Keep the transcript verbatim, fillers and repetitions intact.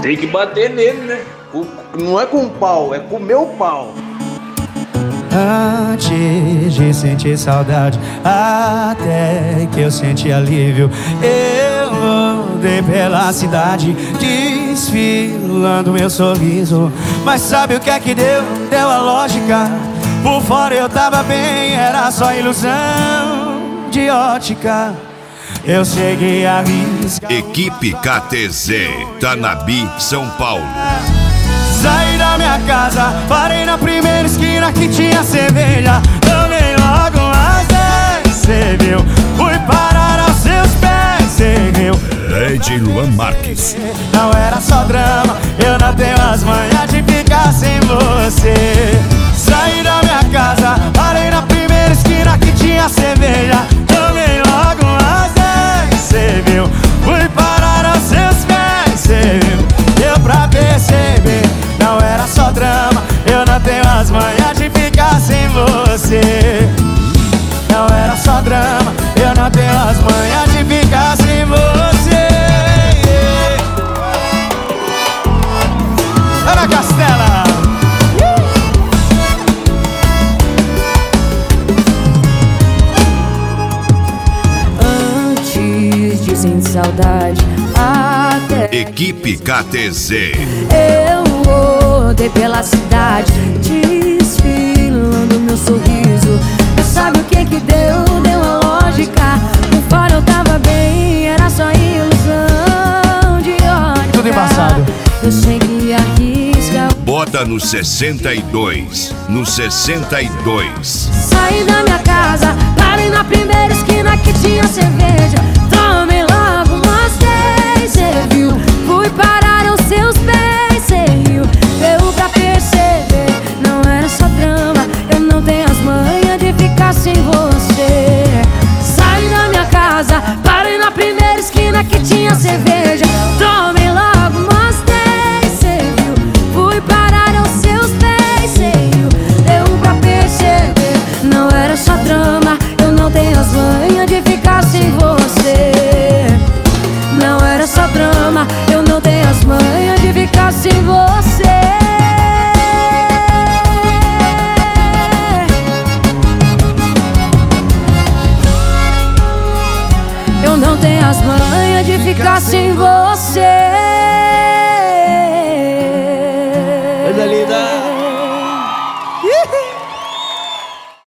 Tem que bater nele, né? O, não é com o pau, é com o meu pau. Antes de sentir saudade, até que eu senti alívio, eu andei pela cidade, desfilando meu sorriso. Mas sabe o que é que deu? Deu a lógica. Por fora eu tava bem, era só ilusão de ótica. Eu cheguei a riscar. Equipe K T Z, Tanabi, São Paulo. Saí da minha casa, parei na primeira esquina que tinha cerveja. Tomei logo umas dez, cê viu? Fui parar aos seus pés, cê viu? Lady Luan Marques. Não era só drama, eu não tenho as manhas de ficar sem você. Saí da minha casa, parei na primeira esquina que tinha cerveja. Tomei logo umas dez, cê viu? Fui parar aos seus pés, cê viu? Deu pra perceber, não era só drama, eu não tenho as manhas de ficar sem você. Não era só drama, eu não tenho as manhas de ficar sem você. Ana Castela. Antes de sentir saudade, até Equipe K T Z. eu rodei pela cidade, desfilando meu sorriso. Mas sabe o que que deu? Deu a lógica. Por fora eu tava bem, era só ilusão de ótica. Tudo embaçado. Eu sei que arrisca. Bota no sessenta e dois, no sessenta e dois. Saí da minha casa, parei na primeira esquina que tinha cerveja. Tomei logo umas dez, cê viu? Fui parar aos seus pés, cê riu? Deu pra perceber, não era só drama, eu não tenho as manhas de ficar sem você. Saí da minha casa, parei na primeira esquina que tinha cerveja. Tomei logo umas dez, cê viu? Fui parar aos seus pés, cê riu? Deu pra perceber, não era só drama, eu não tenho as manhas de ficar sem você. Não era só drama, eu não tenho as manhas de ficar sem você. Eu não tenho as manhas de ficar sem você.